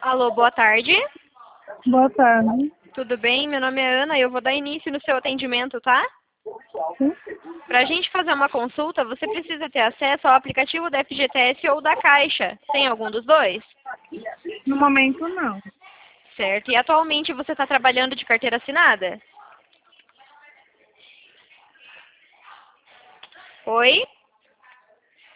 Alô, boa tarde. Boa tarde. Tudo bem? Meu nome é Ana e eu vou dar início no seu atendimento, tá? Sim? Para a gente fazer uma consulta, você precisa ter acesso ao aplicativo da FGTS ou da Caixa. Tem algum dos dois? No momento, não. Certo. E atualmente você está trabalhando de carteira assinada? Oi?